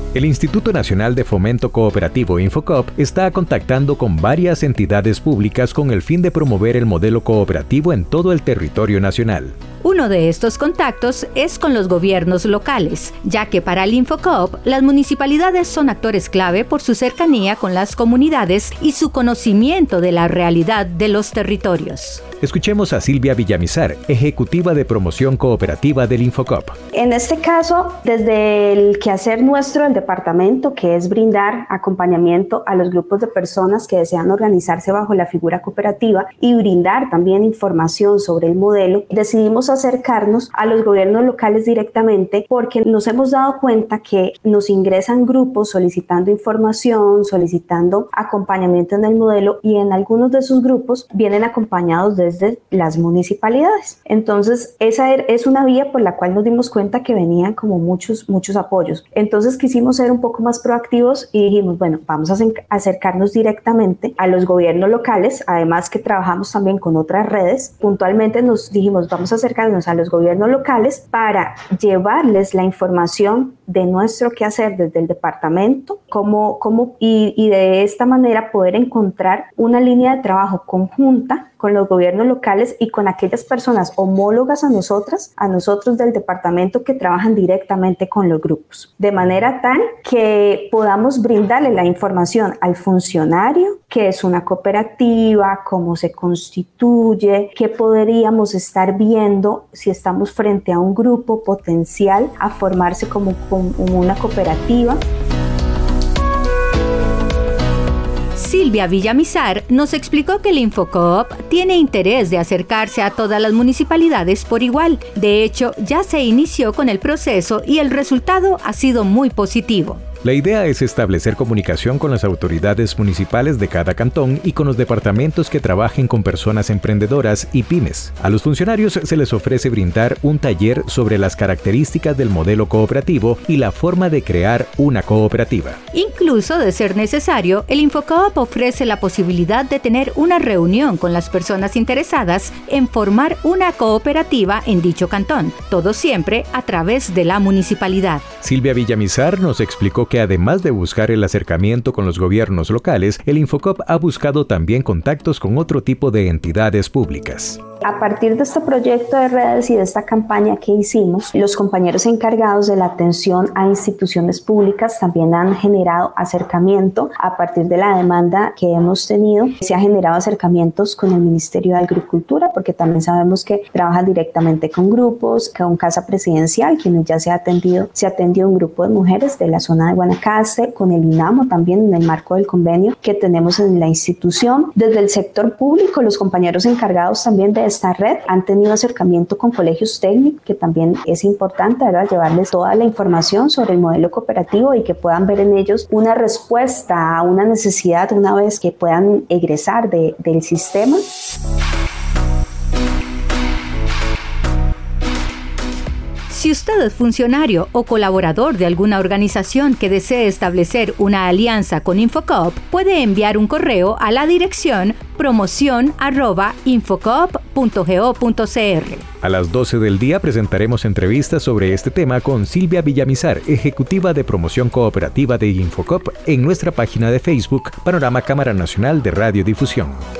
El Instituto Nacional de Fomento Cooperativo Infocop está contactando con varias entidades públicas con el fin de promover el modelo cooperativo en todo el territorio nacional. Uno de estos contactos es con los gobiernos locales, ya que para el Infocop, las municipalidades son actores clave por su cercanía con las comunidades y su conocimiento de la realidad de los territorios. Escuchemos a Silvia Villamizar, ejecutiva de promoción cooperativa del Infocop. En este caso, desde el quehacer nuestro del departamento, que es brindar acompañamiento a los grupos de personas que desean organizarse bajo la figura cooperativa y brindar también información sobre el modelo, decidimos acercarnos a los gobiernos locales directamente porque nos hemos dado cuenta que nos ingresan grupos solicitando información, solicitando acompañamiento en el modelo, y en algunos de esos grupos vienen acompañados desde las municipalidades. Entonces esa es una vía por la cual nos dimos cuenta que venían como muchos apoyos. Entonces quisimos ser un poco más proactivos y dijimos, bueno, vamos a acercarnos directamente a los gobiernos locales, además que trabajamos también con otras redes. Puntualmente nos dijimos, vamos a acercarnos a los gobiernos locales para llevarles la información de nuestro quehacer desde el departamento, y de esta manera poder encontrar una línea de trabajo conjunta con los gobiernos locales y con aquellas personas homólogas a nosotros del departamento que trabajan directamente con los grupos, de manera tal que podamos brindarle la información al funcionario, qué es una cooperativa, cómo se constituye, qué podríamos estar viendo si estamos frente a un grupo potencial a formarse como una cooperativa. Silvia Villamizar nos explicó que el Infocop tiene interés de acercarse a todas las municipalidades por igual. De hecho, ya se inició con el proceso y el resultado ha sido muy positivo. La idea es establecer comunicación con las autoridades municipales de cada cantón y con los departamentos que trabajen con personas emprendedoras y pymes. A los funcionarios se les ofrece brindar un taller sobre las características del modelo cooperativo y la forma de crear una cooperativa. Incluso, de ser necesario, el Infocop ofrece la posibilidad de tener una reunión con las personas interesadas en formar una cooperativa en dicho cantón, todo siempre a través de la municipalidad. Silvia Villamizar nos explicó que además de buscar el acercamiento con los gobiernos locales, el Infocop ha buscado también contactos con otro tipo de entidades públicas. A partir de este proyecto de redes y de esta campaña que hicimos, los compañeros encargados de la atención a instituciones públicas también han generado acercamiento. A partir de la demanda que hemos tenido, se ha generado acercamientos con el Ministerio de Agricultura, porque también sabemos que trabajan directamente con grupos, con Casa Presidencial, quienes ya se atendió un grupo de mujeres de la zona de Guanacaste, con el INAMO también en el marco del convenio que tenemos en la institución. Desde el sector público, los compañeros encargados también de esta red han tenido acercamiento con colegios técnicos, que también es importante, ¿verdad?, llevarles toda la información sobre el modelo cooperativo y que puedan ver en ellos una respuesta a una necesidad una vez que puedan egresar del sistema. Si usted es funcionario o colaborador de alguna organización que desee establecer una alianza con Infocop, puede enviar un correo a la dirección promoción@infocop.go.cr. A las 12 del día presentaremos entrevistas sobre este tema con Silvia Villamizar, ejecutiva de promoción cooperativa de Infocop, en nuestra página de Facebook, Panorama Cámara Nacional de Radiodifusión.